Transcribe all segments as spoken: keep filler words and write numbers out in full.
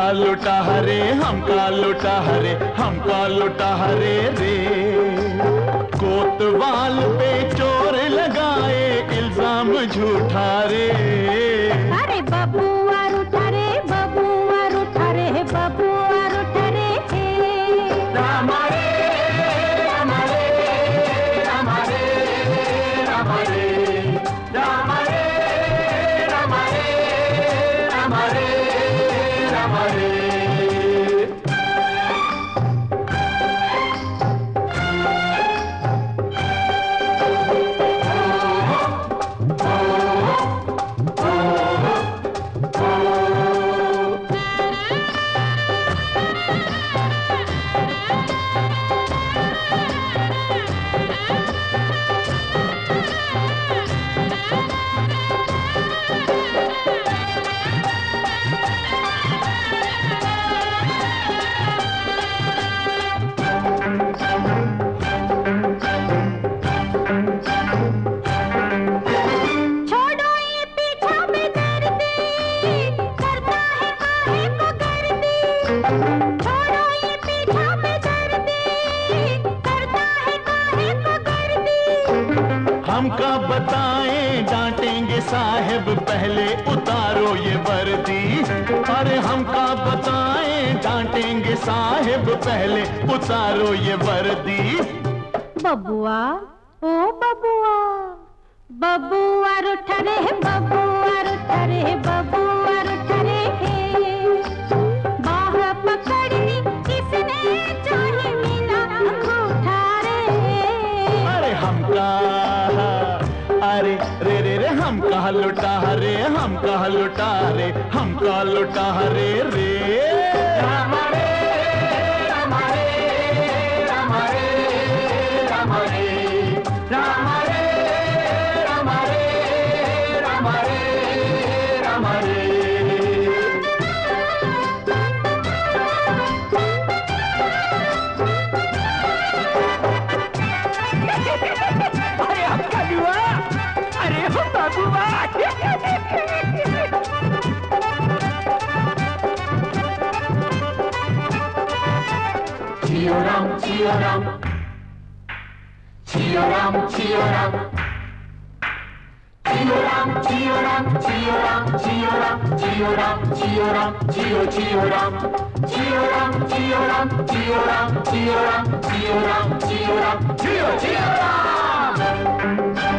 लुटा हरे हमका लुटा हरे हमका लुटा हरे रे। कोतवाल पे चोर लगाए इल्जाम झूठा रे। अरे बबुआ रूठा रे बबुआ रूठा रे बबुआ रूठा रे। रामा रे रामा रे रामा रे रामा रे रामा रे रामा रे रामा रे रामा रे। हमका बताएं डांटेंगे साहिब पहले उतारो ये वर्दी। अरे हमका बताएं डांटेंगे साहिब पहले उतारो ये वर्दी। बबुआ ओ बबुआ बबुआ रूठा रे बबुआ रूठा रे बबुआ रूठा रे। बाह पकड़नी किसने चाहे मिला अंगूठा रे। अरे हमका अरे रे रे रे हम कहा लुटा रे हम कहा लुटा रे हम कहा लुटा रे रे। रामा रे रामा रे रामा रे रामा रे रामा रे रामा रे रामा रे रामा रे। अरे हमका दुआ अरे हो बाबूआ। जियो राम जियो राम जियो राम जियो राम जियो राम जियो राम जियो राम जियो राम जियो राम जियो राम जियो जियो राम जियो राम जियो राम जियो राम जियो राम जियो राम जियो राम जियो जियो राम।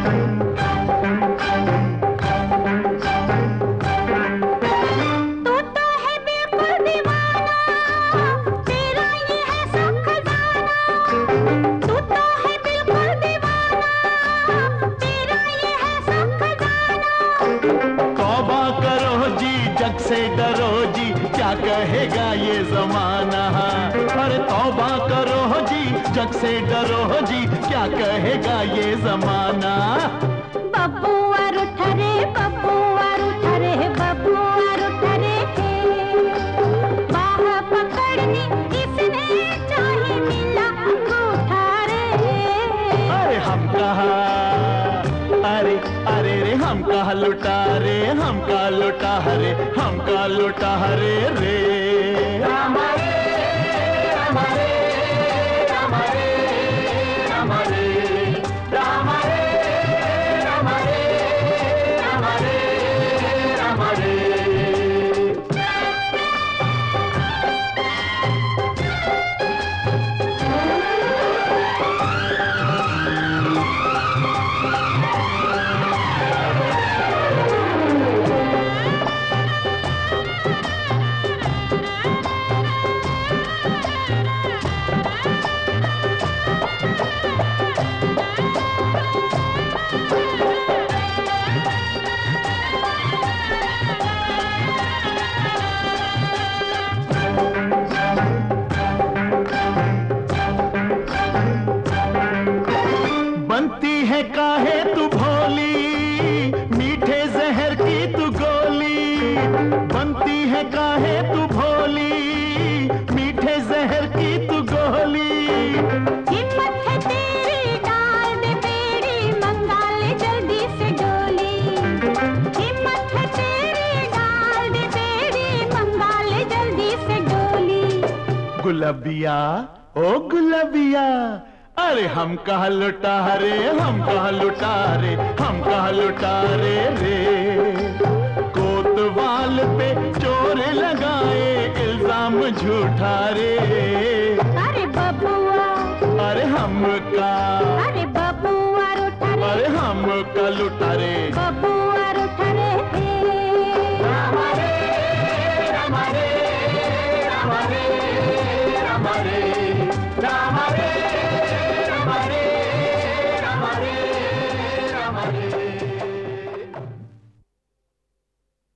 तू तो है बिल्कुल दीवाना तेरा ये है सब खजाना। तू तो है बिल्कुल दीवाना तेरा ये है सब खजाना। तौबा करो जी जग से डरो जी क्या कहेगा ये जमाना। अरे तौबा करो जी जग से डरो जी क्या कहेगा ये जमाना। बबुआ रूठा रे बबुआ रूठा रे बबुआ रूठा रे। बाह पकड़नी किसने चाहे मिला अंगूठा रे। अरे हम कहा अरे अरे रे हम कहा लुटा रे हम कहा लुटा रे हम कहा लुटा रे रे। रामा रे रामा रे रामा रे रामा रे रामा रे रामा रे रामा रे रामा रे। गुलाबिया ओ गुलाबिया, अरे हम कहाँ लुटा रे, हम कहाँ लुटा रे, हम कहाँ लुटा रे रे। कोतवाल पे चोर लगाए इल्जाम झूठा रे। अरे बबुआ, अरे हमका, अरे बबुआ रूठा रे, अरे हमका लुटा रे। बबुआ रूठा रे। रामा रे, रामा रे, रामा रे।